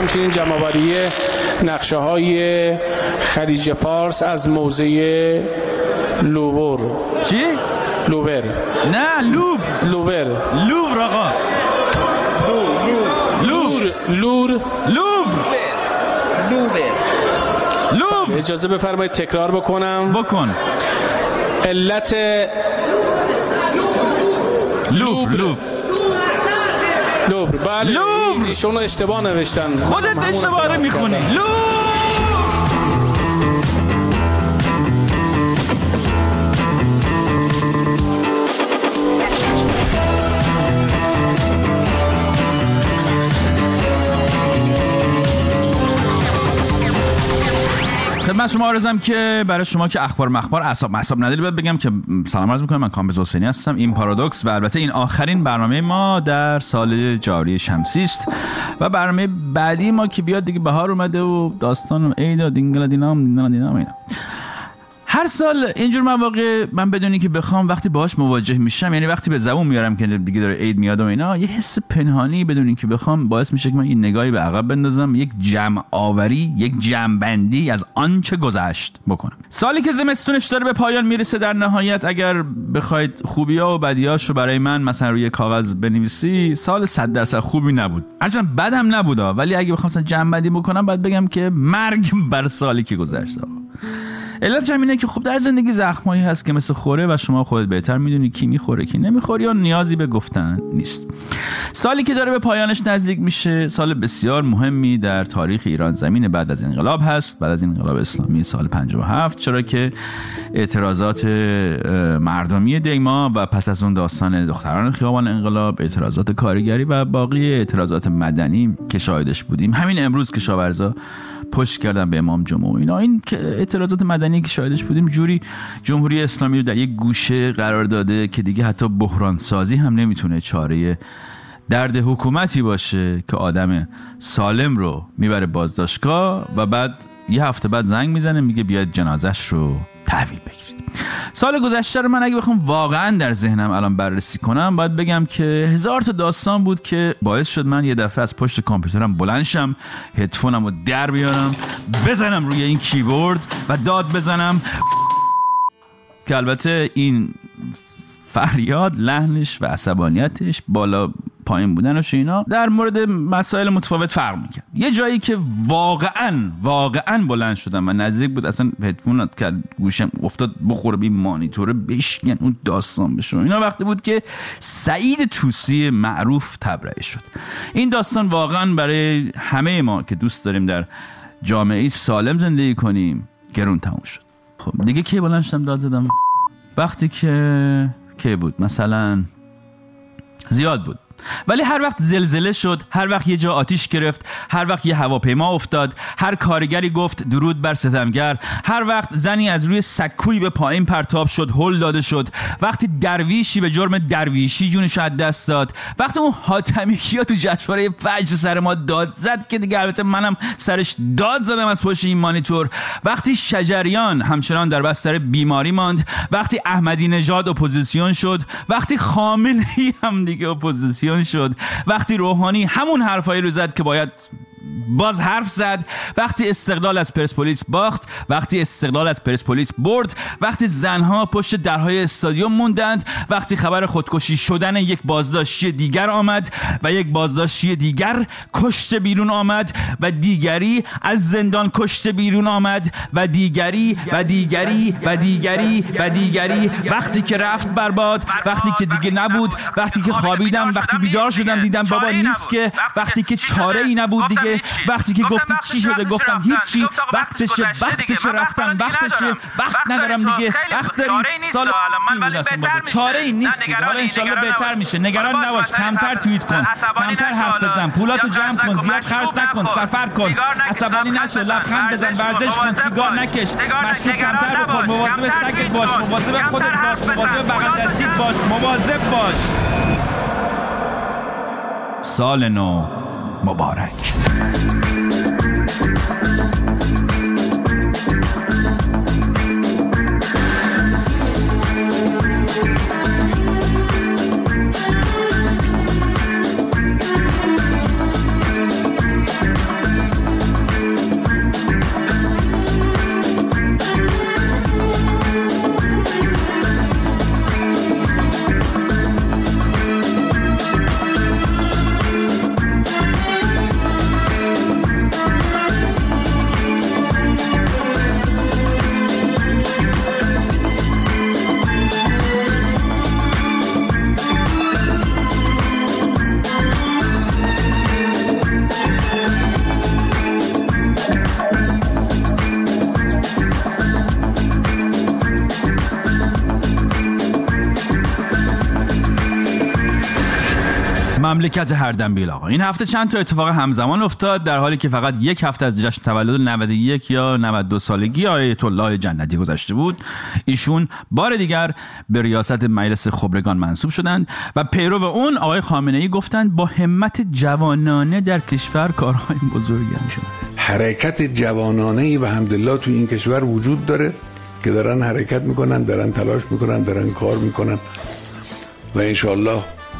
همچنین جمع‌آوری نقشه‌های خلیج فارس از موزه لوور. چی؟ لوور. نه لوور آقا. لور. اجازه بفرمایید تکرار بکن. علت لوور. بله ایشون اشتباه نوشتن. خودت اشتباه میخونی. خدمت شما عرضم که برای شما که اخبار مخبار اعصاب نداری باید بگم که سلام عرض میکنم. من کامبیز حسینی هستم. این پارادوکس و البته این آخرین برنامه ما در سال جاری شمسی است و برنامه بعدی ما که بیاد دیگه بهار اومده و داستان و عید و دینگلا دینام اینا. هر سال اینجور مواقع من بدونی که بخوام وقتی باهاش مواجه میشم، یعنی وقتی به زبون میارم که دیگه داره عید میاد و اینا، یه حس پنهانی بدونی که بخوام باعث میشه که من یه نگاهی به عقب بندازم، یک جمع آوری، یک جمع بندی از آنچه گذشت بکنم. سالی که زمستونش داره به پایان میرسه در نهایت، اگر بخواید خوبی‌ها و بدیاشو برای من مثلا روی کاغذ بنویسی، سال 100% خوبی نبود. هرچند بدم نبودا، ولی اگه بخوام مثلا جمع بندی بکنم باید بگم که مرگ بر سالی که گذشت. علتش همینه که خب در زندگی زخمایی هست که مثل خوره و شما خودت بهتر میدونی کی میخوره کی نمیخوره یا نیازی به گفتن نیست. سالی که داره به پایانش نزدیک میشه سال بسیار مهمی در تاریخ ایران زمین بعد از انقلاب هست، بعد از انقلاب اسلامی سال 57، چرا که اعتراضات مردمی دیما و پس از اون داستان دختران خیابان انقلاب، اعتراضات کارگری و باقی اعتراضات مدنی که شاهدش بودیم، همین امروز که کشاورزا پشت کردن به امام جمعه اینا، این اعتراضات مدنی که شاهدش بودیم جوری جمهوری اسلامی رو در یک گوشه قرار داده که دیگه حتی بحران سازی هم نمیتونه چاره درد حکومتی باشه که آدم سالم رو میبره بازداشتگاه و بعد یه هفته بعد زنگ میزنه میگه بیاید جنازش رو تحویل بگیرید. سال گذشته رو من اگه بخوام واقعا در ذهنم الان بررسی کنم باید بگم که هزار تا داستان بود که باعث شد من یه دفعه از پشت کامپیوترم بلند شم، هدفونم رو در بیارم، بزنم روی این کیبورد و داد بزنم که البته این فریاد لحنش و عصبانیتش بالا پایین بودنش اینا در مورد مسائل متفاوت فرق میکرد. یه جایی که واقعا بلند شدم و نزدیک بود اصلا هدفون که گوشم افتاد بخوره به این مانیتوره بشکن اون داستان بشه اینا، وقتی بود که سعید طوسی معروف تبرئه شد. این داستان واقعا برای همه ما که دوست داریم در جامعه سالم زندگی کنیم گرون تموم شد. خب دیگه کی بلند شدم داد زدم؟ وقتی که بود مثلا زیاد بود، ولی هر وقت زلزله شد، هر وقت یه جا آتیش گرفت، هر وقت یه هواپیما افتاد، هر کارگری گفت درود بر ستمگر، هر وقت زنی از روی سکوی به پایین پرتاب شد هل داده شد، وقتی درویشی به جرم درویشی جونش از دست داد، وقتی اون حاتمی کیا تو جشنواره فجر سر ما داد زد که دیگه البته منم سرش داد زدم از پشت این مانیتور، وقتی شجریان همچنان در بستر بیماری ماند، وقتی احمدی نژاد اپوزیسیون شد، وقتی خامنه‌ای هم دیگه اپوزیسیون شد، وقتی روحانی همون حرفایی رو زد که باید باز حرف زد، وقتی استقلال از پرسپولیس باخت، وقتی استقلال از پرسپولیس برد، وقتی زنها پشت درهای استادیوم موندند، وقتی خبر خودکشی شدن یک بازداشتی دیگر آمد و یک بازداشتی دیگر کشته بیرون آمد و دیگری از زندان کشته بیرون آمد و دیگری و دیگری و دیگری و دیگری، وقتی که رفت برباد، وقتی که دیگه نبود، وقتی که خوابیدم، وقتی بیدار شدم دیدم بابا نیست که، وقتی که چاره ای نبود دیگه، وقتی که گفتی چی شده گفتم هیچی، وقتشه رفتن، وقتشه، وقت ندارم دیگه، وقت داریم سال چاره ای نیست دیگه، حالا انشالله بهتر میشه، نگران نباش، کمتر توییت کن، کمتر حرف بزن، پولاتو جمع کن، زیاد خرج نکن، سفر کن، عصبانی نشو، لبخند بزن، ورزش کن، سیگار نکش، مشروب کمتر بخور، مواظب سگت باش، مواظب خودت باش، مواظب بغل دستیت باش، مواظب باش. سال نو مبارک. مملکت اردنبیل آقا. این هفته چند تا اتفاق همزمان افتاد، در حالی که فقط یک هفته از جشن تولد 91 یا 92 سالگی آیت الله جنتی گذشته بود، ایشون بار دیگر به ریاست مجلس خبرگان منصوب شدند و پیرو اون آقای خامنه‌ای گفتند با همت جوانانه در کشور کارهای بزرگی انجام. حرکت جوانانه‌ای و الحمدلله تو این کشور وجود داره که دارن حرکت میکنن، دارن تلاش میکنن، دارن کار میکنن و انشاءالله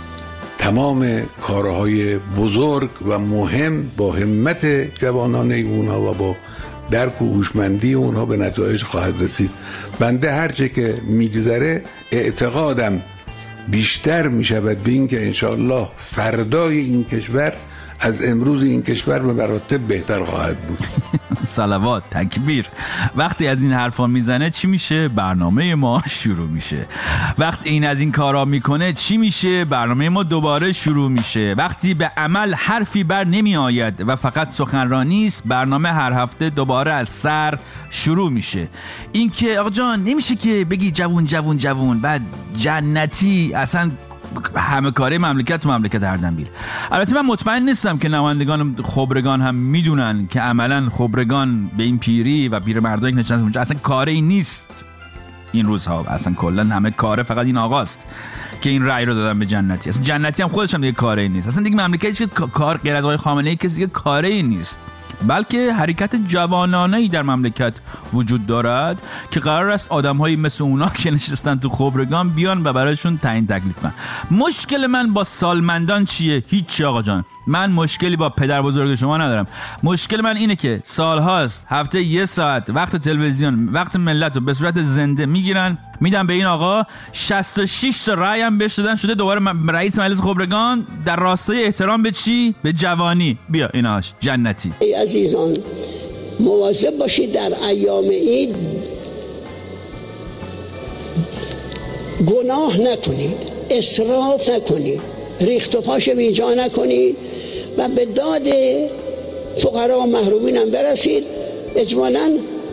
تمام کارهای بزرگ و مهم با همت جوانانه اونها و با درک و هوشمندی اونها به نتایج خواهد رسید. بنده هرچه که میگذره اعتقادم بیشتر میشود به این که انشاءالله فردای این کشور از امروز این کشور به مراتب بهتر خواهد بود. صلوات، تکبیر. وقتی از این حرفا میزنه چی میشه؟ برنامه ما شروع میشه. وقتی این از این کارا میکنه چی میشه؟ برنامه ما دوباره شروع میشه. وقتی به عمل حرفی بر نمی آید و فقط سخنرانی است، برنامه هر هفته دوباره از سر شروع میشه. این که آقا جان نمیشه که بگی جوون جوون جوون بعد جنتی، اصلا همه کاره مملکت تو مملکت اردنبیل. البته من مطمئن نیستم که نمایندگان خبرگان هم میدونن که عملا خبرگان به این پیری و پیرمردایی که نشستن اونجا اصلا کاری نیست این روزها. اصلا کلا همه کاره فقط این آقاست که این رأی رو دادن به جنتی. اصلا جنتی هم خودش هم دیگه کاری نیست. اصلا دیگه مملکتی که کار غیر از آقای خامنه‌ای کسی دیگه کاری نیست، بلکه حرکت جوانانه‌ای در مملکت وجود دارد که قرار است آدم‌هایی مثل اونا که نشستن تو خبرگان بیان و برایشون تعیین تکلیف کنن. مشکل من با سالمندان چیه؟ هیچ آقا جان. من مشکلی با پدر بزرگ شما ندارم. مشکل من اینه که سالهاست هفته 1 ساعت وقت تلویزیون، وقت ملت رو به صورت زنده میگیرن میدن به این آقا. 66 تا رأی هم بهش دادن، شده دوباره رئیس مجلس خبرگان در راستای احترام به چی؟ به جوانی. بیا ایناش جنتی. ای عزیزان مواظب باشید در ایام عید گناه نکنید، اسراف نکنید، ریخت و پاش بیجا نکنید و به داد فقرا و محرومین هم برسید. اجمالاً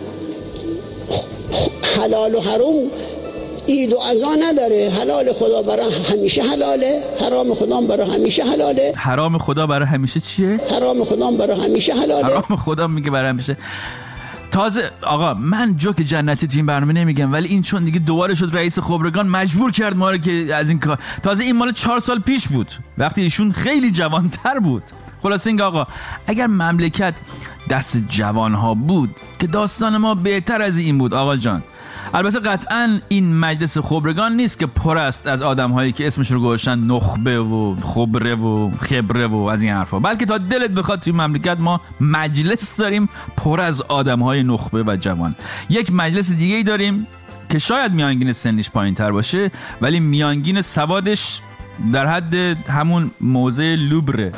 حلال و حرام عید و عزا نداره. حلال خدا برای همیشه حلاله، حرام خدا برای همیشه حلاله. حرام خدا برای همیشه چیه؟ حرام خدا برای همیشه حلاله. حرام خدا میگه برای همیشه. تازه آقا من جوک جنتی تو این برنامه نمیگم، ولی این چون دیگه دوباره شد رئیس خبرگان مجبور کرد ما رو که از این کار. تازه این مال 4 سال پیش بود وقتی ایشون خیلی جوانتر بود. خلاصه این آقا اگر مملکت دست جوانها بود که داستان ما بهتر از این بود آقا جان. البته قطعاً این مجلس خبرگان نیست که پر است از آدم‌هایی که اسمش رو گذاشتن نخبه و خبره و خبره و از این حرفا، بلکه تا دلت بخواد توی مملکت ما مجلس داریم پر از آدم‌های نخبه و جوان. یک مجلس دیگه‌ای داریم که شاید میانگین سنیش پایین‌تر باشه ولی میانگین سوادش در حد همون موزه لوبر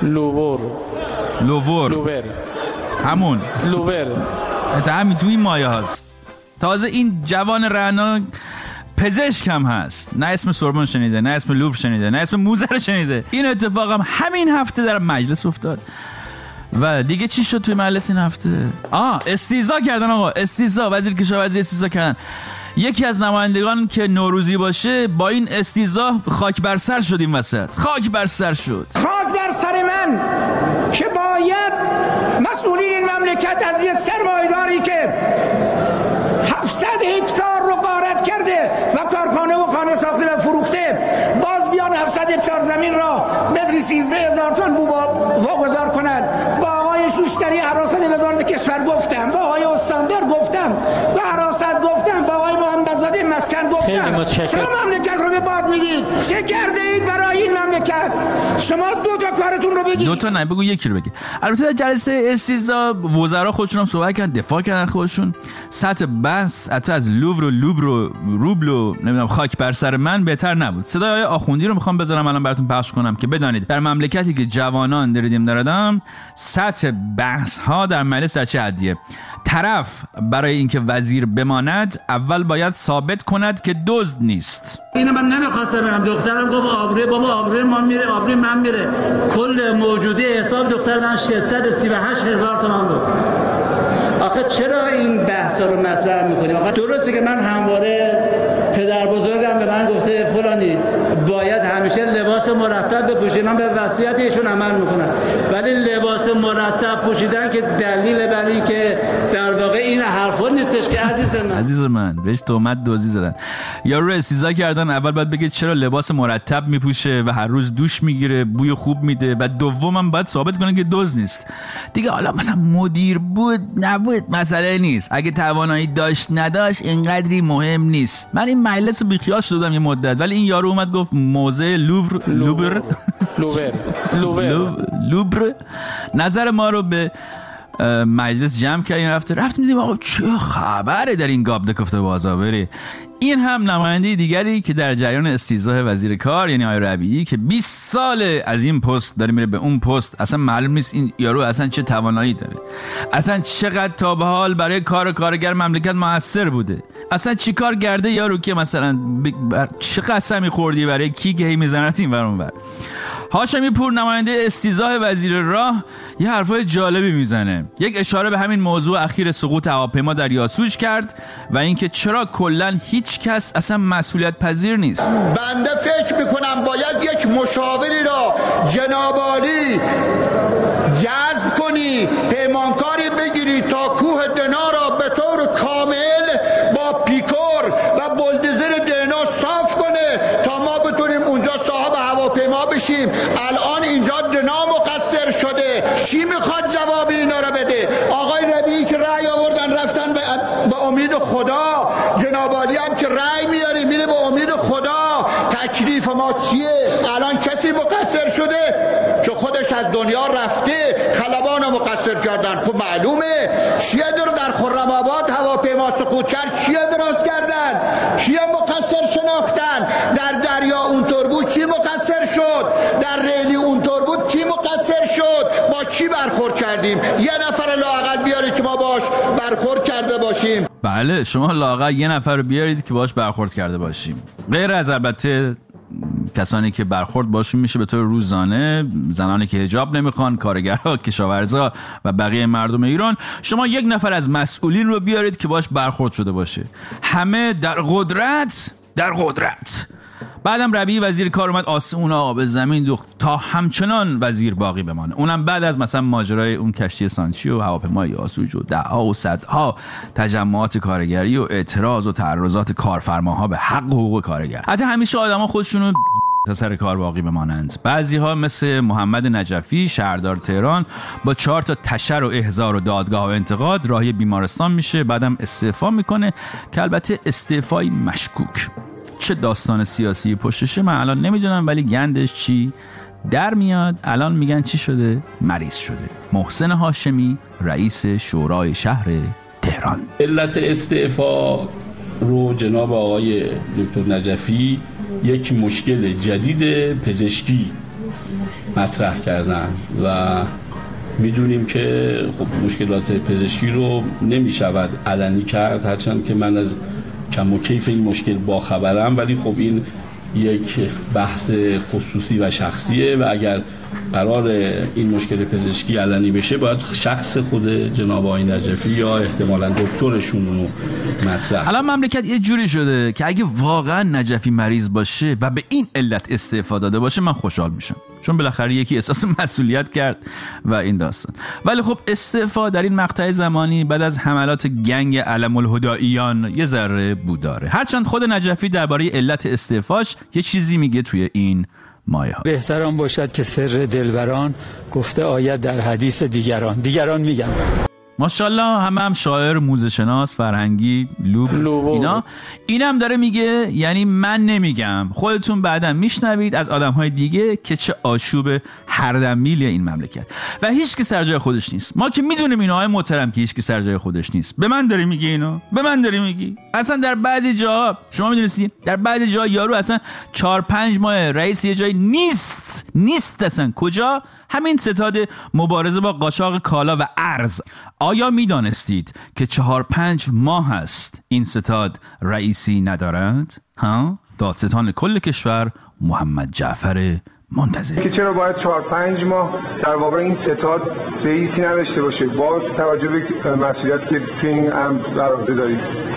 لوور همون لوور همین توی این مایه هست. تازه این جوان رعنا پزشک هم هست، نه اسم سوربن شنیده، نه اسم لوور شنیده، نه اسم موزه شنیده. این اتفاق هم همین هفته در مجلس افتاد. و دیگه چی شد توی مجلس این هفته؟ استیضاح کردن آقا. استیضاح، وزیر کشاورزی استیضاح کردن. یکی از نمایندگان که نوروزی باشه با این استیضاح خاک بر سر شد. این وسط خاک بر سر شد. خاک بر سر من که باید مسئولین این مملکت از یک سرمایه‌داری که 700 هکتار رو غارت کرده و کارخانه و خانه ساخته و فروخته، باز بیان 700 هکتار زمین را متری 13,000 تومان واگذار کنند. با آقای شوشتری حراست وزارت کشور گفتم، با آقای استاندار گفتم، با حراست گفتم، با آقای محمدزاده مسکن گفتم. چرا مملکت رو به باد میدید؟ چه کرده اید برای این مملکت؟ شما 2 تا کارتون رو بگید. 2 تا نه، بگو یکی رو بگی. البته در جلسه استیضاح وزرا خودشون هم صحبت کردن، دفاع کردن خودشون. سطح بحث حتی از لوور و لوبر و روبل و نمیدونم خاک بر سر من بهتر نبود. صدای آخوندی رو میخوام بذارم الان براتون پخش کنم که بدانید در مملکتی که جوانان دریدیم دردم، سطح بحث ها در مجلس در چه حدیه. طرف برای اینکه وزیر بماند اول باید ثابت کند که دزد نیست. اینو من نمیخواستم بگم. دخترم گفت آبروی بابا، آبروی ما میره، آبروی من میره. کل موجودی حساب دختر من 638,000 تومان بود. آخه آقا چرا این بحثا رو مطرح میکنیم؟ آقا درسته که من همواره پدر بزرگم به من گفته فلانی باید همیشه لباس مرتب بپوشی، من به وصیت ایشون عمل میکنم، ولی لباس مرتب پوشیدن که دلیل بر این که در واقع این حرفا نیستش که عزیز من بهش تهمت دزدی زدن. یارو رو استیزا کردن. اول باید بگه چرا لباس مرتب میپوشه و هر روز دوش میگیره، بوی خوب میده، و دومم باید ثابت کنه که دزد نیست دیگه. حالا مثلا مدیر بود نبود مسئله نیست، اگه توانایی داشت نداشت اینقدری مهم نیست. من این مجلس بیخیال شدم یه مدت، ولی این یارو اومد گفت موزه لوبر نظر ما رو به مجلس جمع کردیم. رفتیم دیدیم آقا چه خبره در این گابده کفته بازا بره. این هم نماینده دیگری که در جریان استیضاح وزیر کار یعنی آقای ربیعی که 20 ساله از این پست داره میره به اون پست، اصلا معلوم نیست این یارو اصلا چه توانایی داره، اصلا چقدر تا به حال برای کار کارگر مملکت موثر بوده، اصلا چی کار کرده یارو که مثلا چه قسمی خوردی برای کی که هی میزنه این ور اون ور. هاشمی پور نماینده استیضاح وزیر راه یه حرفای جالبی میزنه. یک اشاره به همین موضوع اخیر سقوط هواپیما در یاسوج کرد و اینکه چرا کلا هیچ کس اصلا مسئولیت پذیر نیست. بنده فکر میکنم باید یک مشاوری را جناب عالی جذب کنی، پیمانکاری بگیری تا کوه دنا را به طور کامل با پیکور و بلدوزر دنا صاف کنه تا ما بتونیم اونجا صاحب هواپیما بشیم. الان اینجا دنا مقصر شده، چی میخواد جواب اینا را بده؟ آقای ربیعی که رأی آوردن رفتن به امید خدا، جناب عالی هم که رأی میاره میره به امید خدا. تکلیف ما چیه؟ الان کسی مقصر شده که خودش از دنیا رفته، خلبان مقصر کردن. خب معلومه چیه در خرم آباد هواپیما سقوط کرد، چیه درست کردن، چیه مقصر شناختن، در دریا اونطور بود چی مقصر شد، در ریلی اونطور بود چی مقصر شد، با چی برخورد کردیم؟ یه نفر لااقل بیارید که ما باش برخورد کرده باشیم. بله شما لااقل یه نفر رو بیارید که باش برخورد کرده باشیم، غیر از البته کسانی که برخورد باشون میشه به طور روزانه، زنانی که حجاب نمیخوان، کارگرها، کشاورزا و بقیه مردم ایران. شما یک نفر از مسئولین رو بیارید که باش برخورد شده باشه. همه در قدرت. بعدم ربیعی وزیر کار اومد آسمون آب زمین دوخت تا همچنان وزیر باقی بمانه، اونم بعد از مثلا ماجرای اون کشتی سانچی و هواپیمای یاسوج و ده‌ها و صدها تجمعات کارگری و اعتراض و تعرضات کارفرماها به حق و حقوق کارگر. حتی همیشه آدما خودشونو تا سر کار باقی بمانند. بعضی‌ها مثل محمد نجفی شهردار تهران با 4 تا تشر و احضار و دادگاه و انتقاد راهی بیمارستان میشه، بعدم استعفا میکنه که البته استعفای مشکوک. چه داستان سیاسی پشتشه من الان نمیدونم، ولی گندش چی در میاد الان میگن چی شده؟ مریض شده. محسن هاشمی رئیس شورای شهر تهران. علت استعفا رو جناب آقای دکتر نجفی یک مشکل جدید پزشکی مطرح کردن و میدونیم که خب مشکلات پزشکی رو نمیشود علنی کرد، هرچند که من از کم و کیف این مشکل باخبرم، ولی خب این یک بحث خصوصی و شخصیه و اگر قرار این مشکل پزشکی علنی بشه باید شخص خود جناب آقای نجفی یا احتمالاً دکترشون رو مطرح. الان مملکت یه جوری شده که اگه واقعا نجفی مریض باشه و به این علت استعفا داده باشه من خوشحال میشم، چون بالاخره یکی احساس مسئولیت کرد و این داستان. ولی خب استعفا در این مقطع زمانی بعد از حملات گنگ علم الهداییان یه ذره بوداره، هرچند خود نجفی درباره علت استعفاش یه چیزی میگه توی این مایه ها. بهتران باشد که سر دلبران گفته آید در حدیث دیگران میگن. ماشاءالله هم شاعر، موزه شناس، فرهنگی، اینا اینم داره میگه، یعنی من نمیگم، خودتون بعداً میشنوید از آدم‌های دیگه که چه آشوب هر دمیلی این مملکت و هیچ کی سر جای خودش نیست. ما که میدونیم اینهای محترم که هیچ کی سر جای خودش نیست. به من داری میگی اینو؟ به من داری میگی؟ اصلا در بعضی جاها شما میدونید در بعضی جاها یارو اصلا 4-5 ماه رئیس یه جای نیست اصلا. کجا؟ همین ستاد مبارزه با قاچاق کالا و ارز. آیا میدانستید که 4-5 ماه است این ستاد رئیسی ندارد؟ دادستان کل کشور محمد جعفر منتظر. که چرا باید 4-5 ماه در واقع این ستاد رئیسی نداشته باشه با توجه به مسئولیتی که توی این امر در عهده دارید؟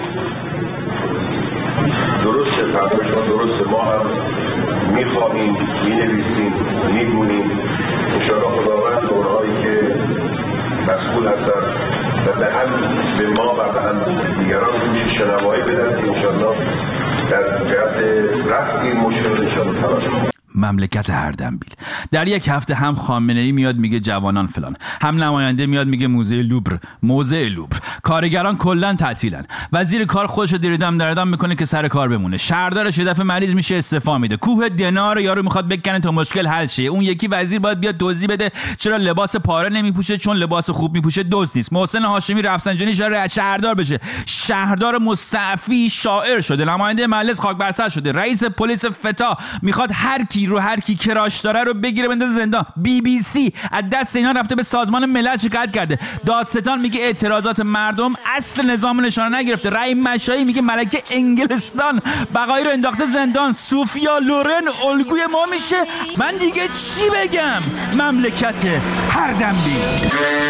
درسته، درسته، ما هم میخواهیم، مینویسیم، میگونیم. انشاءالله خداوند اونهایی که مسئول هستن و به هم به ما و به هم دیگران شنوایی بدن که انشاءالله در جهت رفع این مشکل انشاءالله تلاش کنیم. مملکت اردنبیل. در یک هفته هم خامنه‌ای میاد میگه جوانان فلان، هم نماینده میاد میگه موزه لوبر، کارگران کلا تعطیلن، وزیر کار خودشو دیردم دردم میکنه که سر کار بمونه، شهردارش یه دفعه مریض میشه استعفا میده، کوه دینار یارو میخواد بکنه تا مشکل حل شه، اون یکی وزیر باید بیاد توضیح بده چرا لباس پاره نمیپوشه چون لباس خوب میپوشه دزد نیست. محسن هاشمی رفسنجانی شهردار بشه، شهردار مستعفی شاعر شده، نماینده مجلس خاک بر سر شده، رئیس پلیس فتا میخواد هر کی کراش داره رو بگیره بندازه زندان. BBC از دست اینا رفته به سازمان ملل شکایت کرده. دادستان میگه اعتراضات مردم اصل نظام نشانه نگرفته. رحیم مشایی میگه ملکه انگلستان بقایی رو انداخته زندان. سوفیا لورن الگوی ما میشه. من دیگه چی بگم؟ مملکت اردنبیل.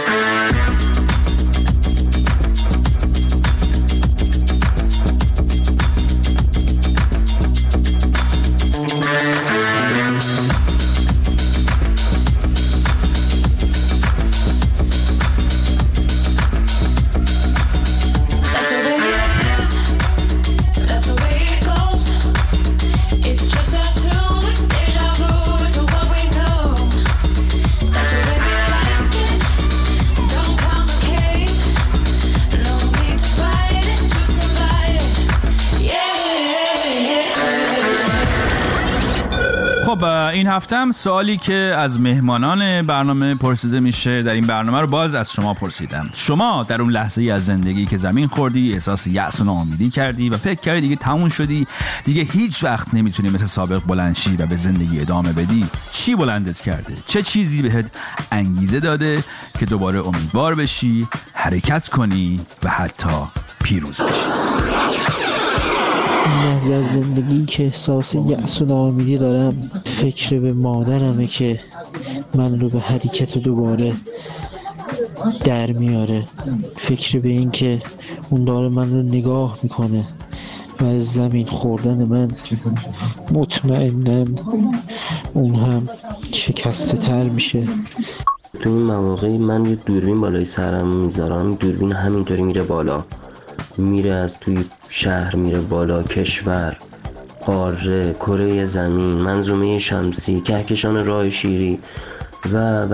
این هفته هم سوالی که از مهمانان برنامه پرسیده میشه در این برنامه رو باز از شما پرسیدم. شما در اون لحظه ای از زندگی که زمین خوردی احساس یأس و ناامیدی کردی و فکر کردی دیگه تموم شدی، دیگه هیچ وقت نمیتونی مثل سابق بلند شی و به زندگی ادامه بدی، چی بلندت کرده؟ چه چیزی بهت انگیزه داده که دوباره امیدوار بشی، حرکت کنی و حتی پیروز بشی؟ این لحظه از زندگی که احساس یأس و ناامیدی دارم فکر به مادرمه که من رو به حرکت دوباره در میاره، فکر به این که اون داره من رو نگاه میکنه و از زمین خوردن من مطمئناً اون هم شکسته تر میشه. تو این مواقعی من یه دوربین بالای سرم میذارم، دوربین همینطوری میره بالا، میره از توی شهر میره بالا، کشور، قاره، کره زمین، منظومه شمسی، کهکشان راه شیری و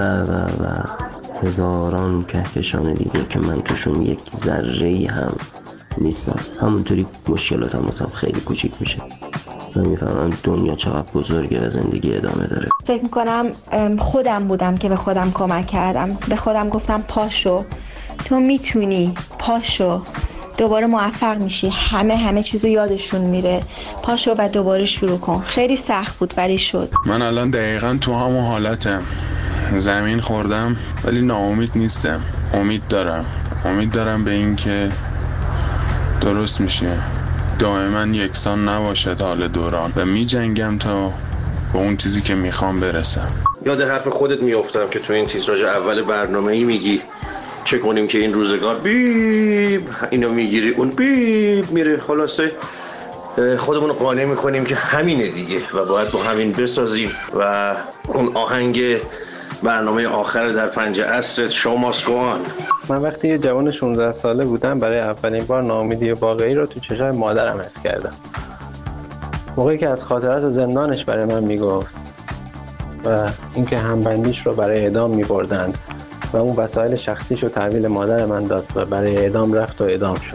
هزاران کهکشان دیگه که من توشون یک ذره‌ای هم نیستم. همونطوری مشکلاتم واسم خیلی کوچیک میشه و میفهمم دنیا چقدر بزرگه و زندگی ادامه داره. فکر میکنم خودم بودم که به خودم کمک کردم، به خودم گفتم پاشو، تو میتونی، پاشو، دوباره موفق میشی، همه چیزو یادشون میره، پاشو و دوباره شروع کن. خیلی سخت بود ولی شد. من الان دقیقاً تو همون حالتم، زمین خوردم ولی ناامید نیستم، امید دارم به این که درست میشه، دائما یکسان نباشه حال دوران و میجنگم تا به اون چیزی که میخوام برسم. یاد حرف خودت میافتم که تو این تیتراژ اول برنامه‌ای میگی چه کنیم که این روزگار بیب اینو میگیری اون بیب میره، خلاصه خودمون رو قانع میکنیم که همینه دیگه و باید با همین بسازیم و اون آهنگ برنامه آخر در 5 عصر شو ماست گو آن. من وقتی یه جوان 16 ساله بودم برای اولین بار ناامیدی واقعی رو تو چشای مادرم حس کردم، موقعی که از خاطرات زندانش برای من میگفت و اینکه همبندیش رو برای اعدام میبردند و اون وسایل شخصیش رو تحویل مادر من داد و برای اعدام رفت و اعدام شد.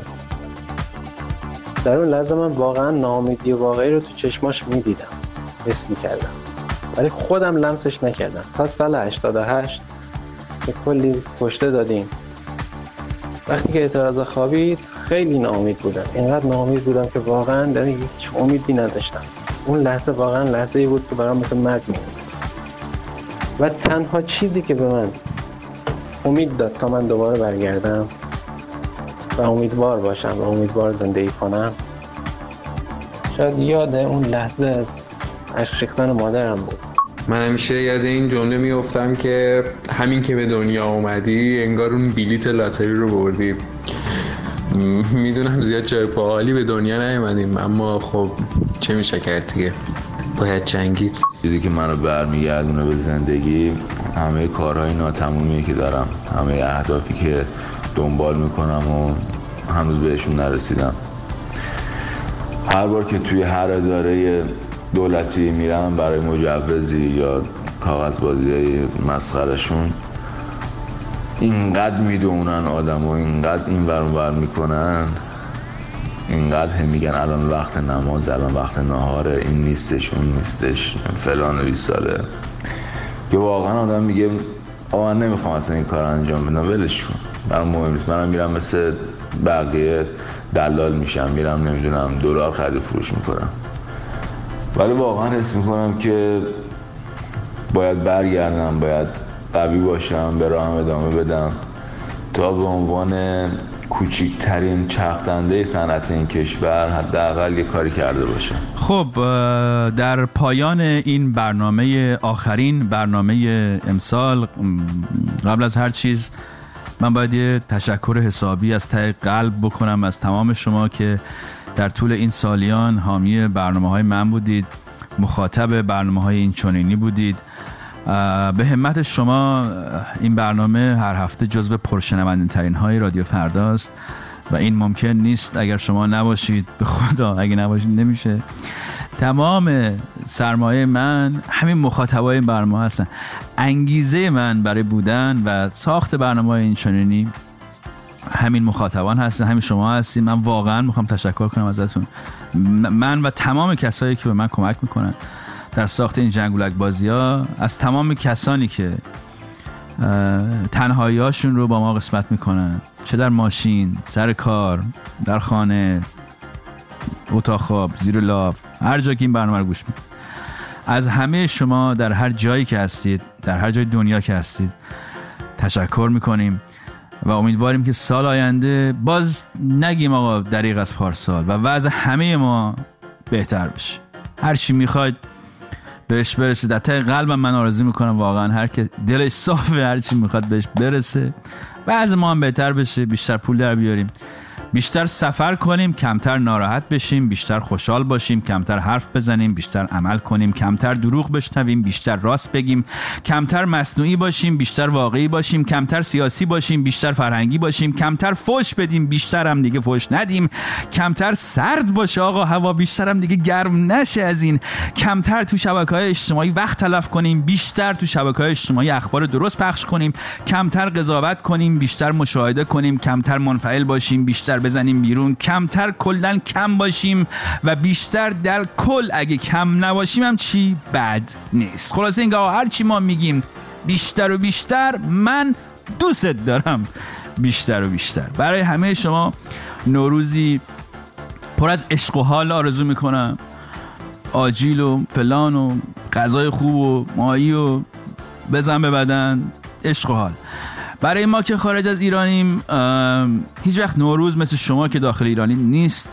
در اون لحظه من واقعا ناامیدی واقعی رو تو چشماش میدیدم، حس میکردم، ولی خودم لمسش نکردم تا سال 88 که کلی پشته دادیم. وقتی که اعتراض خوابید خیلی ناامید بودم، اینقدر ناامید بودم که واقعا در هیچ امیدی نداشتم. اون لحظه واقعا لحظه‌ای بود که برام مثل مرگ میموند و تنها چیزی که به من امید داد تا من دوباره برگردم و امیدوار باشم و امیدوار زندگی کنم، شاید یاد اون لحظه از اشک ریختن مادرم بود. من همیشه یاد این جمله میافتم که همین که به دنیا اومدی انگار اون بلیت لاتاری رو بردی. میدونم زیاد جای پاحالی به دنیا نیومدیم، اما خب چه میشه کرد دیگه، باید جنگید. چیزی که منو برمیگردونه به زندگی همه کارهای ناتمومیه که دارم، همه اهدافی که دنبال میکنم و هنوز بهشون نرسیدم. هر بار که توی هر اداره دولتی میرم برای مجوزی یا کاغذبازی‌های مسخره‌شون، اینقدر میدونن آدم و اینقدر این ور اون ور میکنن، اینقدر میگن الان وقت نماز، الان وقت نهاره، این نیستش اون نیستش فلان و بیساره، که واقعا آدم میگه آقا من نمیخوام اصلا این کار انجام بدم، ولش کن، برام مهم نیست، منم میرم مثل بقیه دلال میشم، میرم نمیدونم دلار خرید فروش میکنم. ولی واقعا حس میکنم که باید برگردم، باید قوی باشم، به راهم ادامه بدم تا به عنوان کوچکترین چرخدنده صنعت این کشور حداقل یه کاری کرده باشم. خب در پایان این برنامه، آخرین برنامه امسال، قبل از هر چیز من باید یه تشکر حسابی از ته قلب بکنم از تمام شما که در طول این سالیان حامی برنامه‌های من بودید، مخاطب برنامه‌های این چنینی بودید. به همت شما این برنامه هر هفته جزو پرشنونده‌ترین های رادیو فرداست و این ممکن نیست اگر شما نباشید. به خدا اگه نباشید نمیشه. تمام سرمایه من همین مخاطبای این برنامه هستن. انگیزه من برای بودن و ساخت برنامه‌های این چنینی همین مخاطبان هستن، همین شما هستین. من واقعا میخوام تشکر کنم ازتون، من و تمام کسایی که به من کمک میکنن در ساخت این جنگولک بازی ها، از تمام کسانی که تنهایی‌هاشون رو با ما قسمت میکنن، چه در ماشین، سر کار، در خانه، اتاق خواب، زیر لاف، هر جا که این برنامه رو گوش میکنید. از همه شما در هر جایی که هستید، در هر جای دنیا که هستید تشکر میکنیم و امیدواریم که سال آینده باز نگیم آقا دریغ از پارسال و وضع همه ما بهتر بشه. هر چی میخواید بهش برسید. در ته قلبم من آرزو میکنم واقعا هر که دلش صافه هر چی میخواد بهش برسه، وضع ما هم بهتر بشه، بیشتر پول در بیاریم، بیشتر سفر کنیم، کمتر ناراحت بشیم، بیشتر خوشحال باشیم، کمتر حرف بزنیم، بیشتر عمل کنیم، کمتر دروغ بشنویم، بیشتر راست بگیم، کمتر مصنوعی باشیم، بیشتر واقعی باشیم، کمتر سیاسی باشیم، بیشتر فرهنگی باشیم، کمتر فحش بدیم، بیشتر هم دیگه فحش ندیم، کمتر سرد باشه آقا هوا، بیشتر هم دیگه گرم نشه از این، کمتر تو شبکه‌های اجتماعی وقت تلف کنیم، بیشتر تو شبکه‌های اجتماعی اخبار درست پخش کنیم، کمتر قضاوت کنیم، بیشتر مشاهده کنیم، کمتر منفعل باشیم، بیشتر بزنیم بیرون، کمتر کلن کم باشیم و بیشتر در کل اگه کم نباشیم هم چی بد نیست. خلاصه اینکه هر چی ما میگیم بیشتر و بیشتر، من دوست دارم بیشتر و بیشتر. برای همه شما نوروزی پر از عشق و حال آرزو میکنم، آجیل و فلان و غذای خوب و ماهی و بزن به بدن، عشق و حال. برای ما که خارج از ایرانیم هیچ وقت نوروز مثل شما که داخل ایرانی نیست،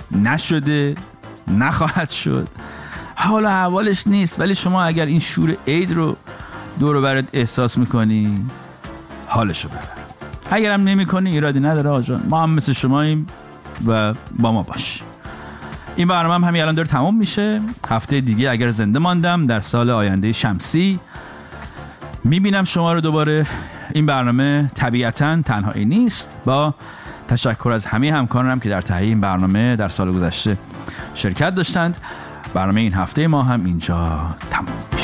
نشده، نخواهد شد، حالا احوالش نیست. ولی شما اگر این شور عید رو دور و برت احساس میکنی، حالشو ببر. اگر هم نمی کنی ایرادی نداره آجان، ما هم مثل شماییم و با ما باش. این برنامه هم همین الان داره تموم میشه. هفته دیگه اگر زنده ماندم در سال آینده شمسی میبینم شما رو دوباره. این برنامه طبیعتاً تنهایی نیست. با تشکر از همه همکارانم که در تهیه این برنامه در سال گذشته شرکت داشتند. برنامه این هفته ما هم اینجا تموم میشه.